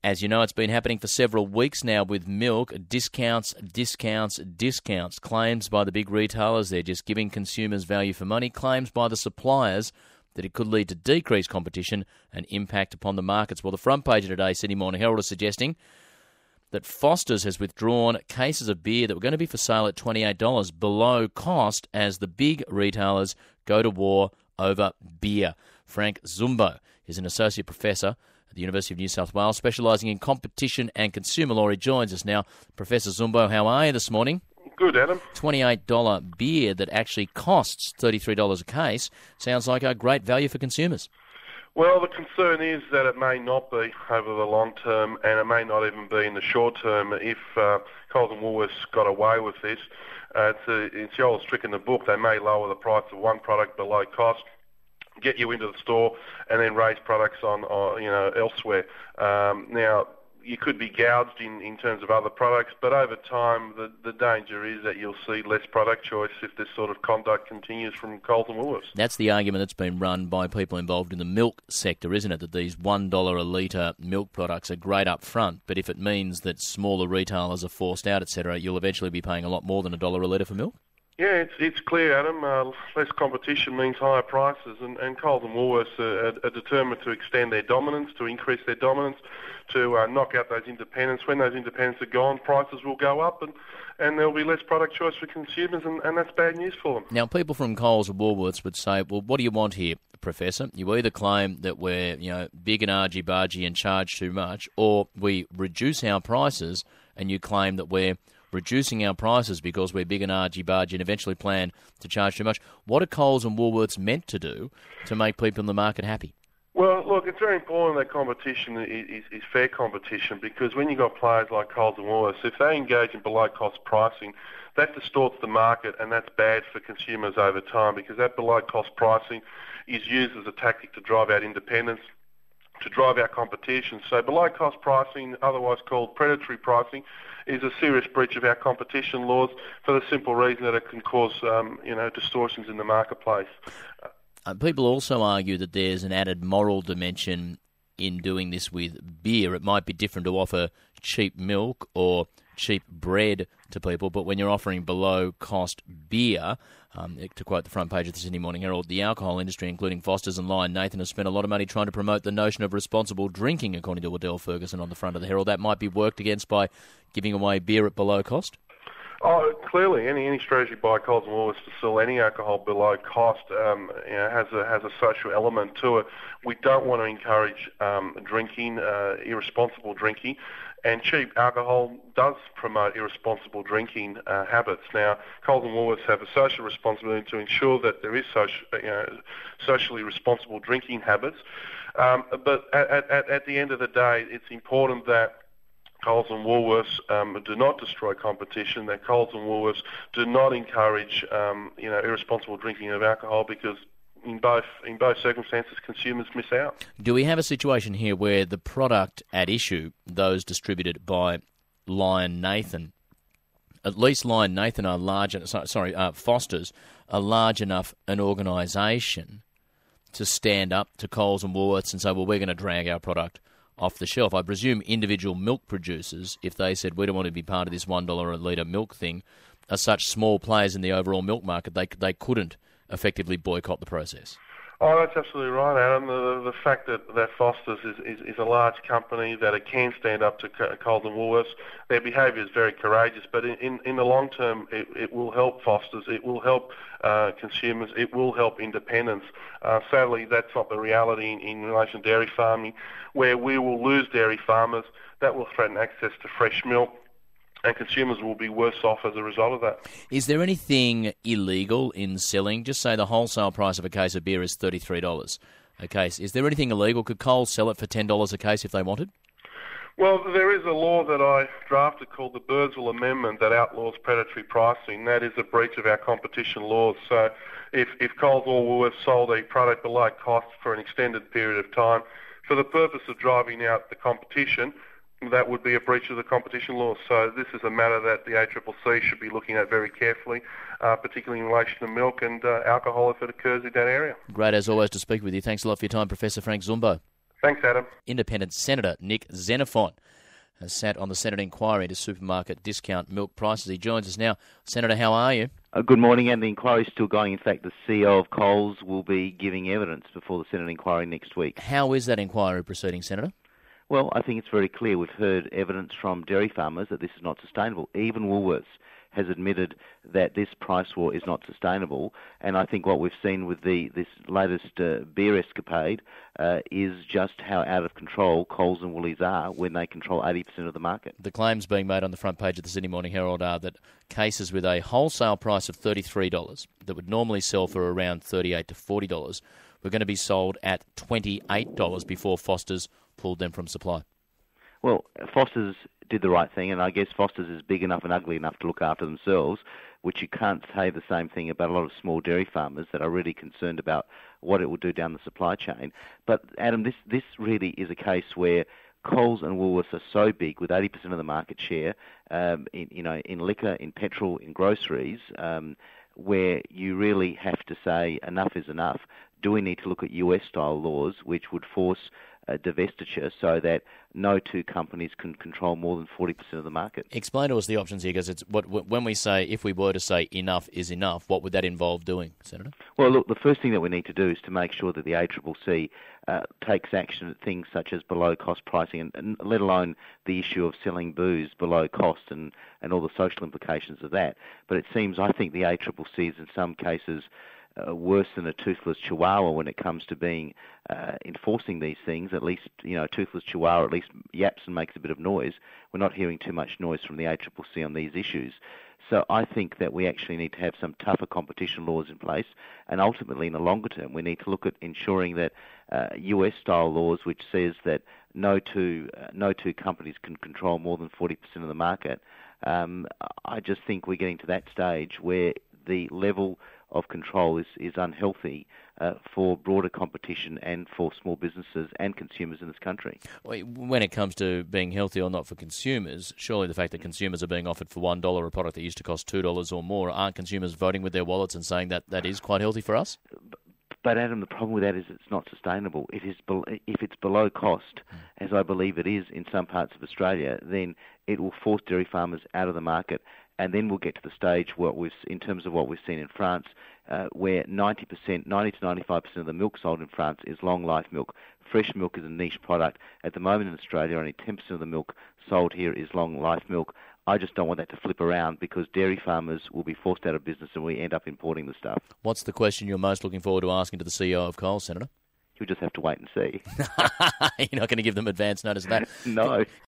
As you know, it's been happening for several weeks now with milk. Discounts. Claims by the big retailers they're just giving consumers value for money. Claims by the suppliers that it could lead to decreased competition and impact upon the markets. Well, the front page of today's Sydney Morning Herald is suggesting that Foster's has withdrawn cases of beer that were going to be for sale at $28 below cost as the big retailers go to war over beer. Frank Zumbo is an associate professor at the University of New South Wales, specialising in competition and consumer law. He joins us now. Professor Zumbo, how are you this morning? Good, Adam. $28 beer that actually costs $33 a case sounds like a great value for consumers. Well, the concern is that it may not be over the long term, and it may not even be in the short term. If Coles and Woolworths got away with this, it's the old trick in the book. They may lower the price of one product below cost, get you into the store, and then raise products on elsewhere. Now, you could be gouged in terms of other products, but over time, the danger is that you'll see less product choice if this sort of conduct continues from Coles and Woolworths. That's the argument that's been run by people involved in the milk sector, isn't it? That these $1 a litre milk products are great up front, but if it means that smaller retailers are forced out, etc., you'll eventually be paying a lot more than $1 a litre for milk? Yeah, it's clear, Adam. Less competition means higher prices, and Coles and Woolworths are determined to extend their dominance, to increase their dominance, to knock out those independents. When those independents are gone, prices will go up, and there'll be less product choice for consumers, and that's bad news for them. Now, people from Coles and Woolworths would say, well, what do you want here, Professor? You either claim that we're big and argy-bargy and charge too much, or we reduce our prices and you claim that we're reducing our prices because we're big and argy-bargy and eventually plan to charge too much. What are Coles and Woolworths meant to do to make people in the market happy? Well, look, it's very important that competition is fair competition, because when you've got players like Coles and Woolworths, if they engage in below-cost pricing, that distorts the market, and that's bad for consumers over time, because that below-cost pricing is used as a tactic to drive out independence, to drive out competition. So below-cost pricing, otherwise called predatory pricing, is a serious breach of our competition laws for the simple reason that it can cause, distortions in the marketplace. People also argue that there's an added moral dimension in doing this with beer. It might be different to offer cheap milk or cheap bread to people, but when you're offering below-cost beer, to quote the front page of the Sydney Morning Herald, the alcohol industry, including Foster's and Lion Nathan, has spent a lot of money trying to promote the notion of responsible drinking, according to Adele Ferguson on the front of the Herald. That might be worked against by giving away beer at below cost? Oh, clearly, any strategy by Coles and Woolworths to sell any alcohol below cost has a social element to it. We don't want to encourage drinking, irresponsible drinking, and cheap alcohol does promote irresponsible drinking habits. Now, Coles and Woolworths have a social responsibility to ensure that there is socially responsible drinking habits, but at the end of the day, it's important that Coles and Woolworths do not destroy competition, that Coles and Woolworths do not encourage irresponsible drinking of alcohol, because in both circumstances consumers miss out. Do we have a situation here where the product at issue, those distributed by Lion Nathan, at least Lion Nathan are Foster's are large enough an organisation to stand up to Coles and Woolworths and say, well, we're going to drag our product off the shelf? I presume individual milk producers, if they said we don't want to be part of this $1 a litre milk thing, are such small players in the overall milk market, they couldn't effectively boycott the process. Oh, that's absolutely right, Adam. The fact that Foster's is a large company, that it can stand up to Coles and Woolworths, their behaviour is very courageous, but in the long term, it will help Foster's, it will help consumers, it will help independents. Sadly, that's not the reality in relation to dairy farming, where we will lose dairy farmers. That will threaten access to fresh milk, and consumers will be worse off as a result of that. Is there anything illegal in selling? Just say the wholesale price of a case of beer is $33 a case. Is there anything illegal? Could Coles sell it for $10 a case if they wanted? Well, there is a law that I drafted called the Birdsville Amendment that outlaws predatory pricing. That is a breach of our competition laws. So if Coles or Woolworths sold a product below cost for an extended period of time for the purpose of driving out the competition, that would be a breach of the competition laws. So this is a matter that the ACCC should be looking at very carefully, particularly in relation to milk and alcohol if it occurs in that area. Great as always to speak with you. Thanks a lot for your time, Professor Frank Zumbo. Thanks, Adam. Independent Senator Nick Xenophon has sat on the Senate inquiry into supermarket discount milk prices. He joins us now. Senator, how are you? Good morning, and the inquiry is still going. In fact, the CEO of Coles will be giving evidence before the Senate inquiry next week. How is that inquiry proceeding, Senator? Well, I think it's very clear. We've heard evidence from dairy farmers that this is not sustainable. Even Woolworths has admitted that this price war is not sustainable, and I think what we've seen with this latest beer escapade is just how out of control Coles and Woolies are when they control 80% of the market. The claims being made on the front page of the Sydney Morning Herald are that cases with a wholesale price of $33 that would normally sell for around $38 to $40 were going to be sold at $28 before Foster's pulled them from supply. Well, Foster's did the right thing, and I guess Foster's is big enough and ugly enough to look after themselves, which you can't say the same thing about a lot of small dairy farmers that are really concerned about what it will do down the supply chain. But, Adam, this really is a case where Coles and Woolworths are so big, with 80% of the market share, in liquor, in petrol, in groceries, where you really have to say enough is enough. Do we need to look at US-style laws which would force divestiture so that no two companies can control more than 40% of the market? Explain to us the options here, because when we say, if we were to say enough is enough, what would that involve doing, Senator? Well, look, the first thing that we need to do is to make sure that the ACCC takes action at things such as below-cost pricing, and let alone the issue of selling booze below cost and all the social implications of that. But it seems, I think the ACCC is in some cases worse than a toothless chihuahua when it comes to being enforcing these things. At least, a toothless chihuahua at least yaps and makes a bit of noise. We're not hearing too much noise from the ACCC on these issues. So I think that we actually need to have some tougher competition laws in place, and ultimately, in the longer term, we need to look at ensuring that US-style laws, which says that no two companies can control more than 40% of the market. I just think we're getting to that stage where the level of control is unhealthy for broader competition and for small businesses and consumers in this country. When it comes to being healthy or not for consumers, surely the fact that consumers are being offered for $1 a product that used to cost $2 or more, aren't consumers voting with their wallets and saying that that is quite healthy for us? But, Adam, the problem with that is it's not sustainable. If it's below cost, as I believe it is in some parts of Australia, then it will force dairy farmers out of the market. And then we'll get to the stage in terms of what we've seen in France, where 90 to 95% of the milk sold in France is long-life milk. Fresh milk is a niche product. At the moment in Australia, only 10% of the milk sold here is long-life milk. I just don't want that to flip around, because dairy farmers will be forced out of business and we end up importing the stuff. What's the question you're most looking forward to asking to the CEO of Coles, Senator? You'll just have to wait and see. You're not going to give them advance notice of that? No.